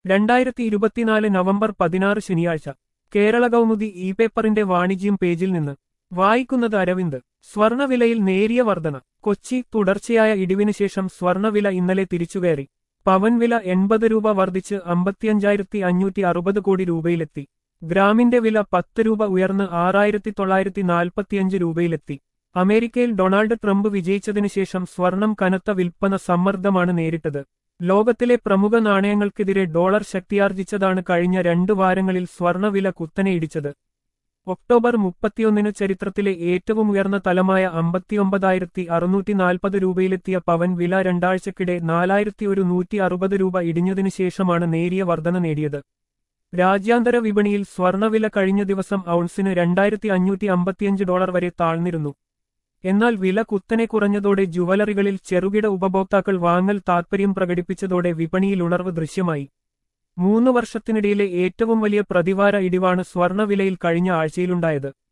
2024 November 16 ശനിയാഴ്ച Kerala Kaumudi E പേപ്പറിന്റെ വാണിജ്യം പേജിൽ നിന്ന് വായിക്കുന്നത് അരവിന്ദ്. സ്വർണവിലയിൽ നേരിയ വർധന. കൊച്ചി. തുടർച്ചയായ ഇടിവിന് ശേഷം സ്വർണവില ഇന്നലെ തിരിച്ചുകയറി. പവൻ വില 80 രൂപ വർദ്ധിച്ച് 55,560 കോടി രൂപയിലെത്തി. ഗ്രാമിന്റെ വില 10 രൂപ ഉയർന്ന് 6,945 രൂപയിലെത്തി. അമേരിക്കയിൽ ഡൊണാൾഡ് ട്രംപ് വിജയിച്ചതിനു ശേഷം സ്വർണം കനത്ത വിൽപ്പന സമ്മർദ്ദമാണ് നേരിട്ടത്. ലോകത്തിലെ പ്രമുഖ നാണയങ്ങൾക്കെതിരെ ഡോളർ ശക്തിയാർജിച്ചതാണ് കഴിഞ്ഞ 2 വാരങ്ങളിൽ സ്വർണവില കുത്തനെ ഇടിച്ചത്. ഒക്ടോബർ 31 ചരിത്രത്തിലെ ഏറ്റവും ഉയർന്ന തലമായ 59,640 രൂപയിലെത്തിയ പവൻ വില രണ്ടാഴ്ചക്കിടെ 4,160 രൂപ ഇടിഞ്ഞതിനു ശേഷമാണ് നേരിയ വർധന നേടിയത്. രാജ്യാന്തര വിപണിയിൽ സ്വർണവില കഴിഞ്ഞ ദിവസം ഔൺസിന് $2,555 വരെ താഴ്ന്നിരുന്നു. എന്നാൽ വില കുത്തനെ കുറഞ്ഞതോടെ ജുവലറികളിൽ ചെറുകിട ഉപഭോക്താക്കൾ വാങ്ങൽ താൽപര്യം പ്രകടിപ്പിച്ചതോടെ വിപണിയിൽ ഉണർവ് ദൃശ്യമായി. 3 വർഷത്തിനിടയിലെ ഏറ്റവും വലിയ പ്രതിവാര ഇടിവാണ് സ്വർണവിലയിൽ കഴിഞ്ഞ ആഴ്ചയിലുണ്ടായത്.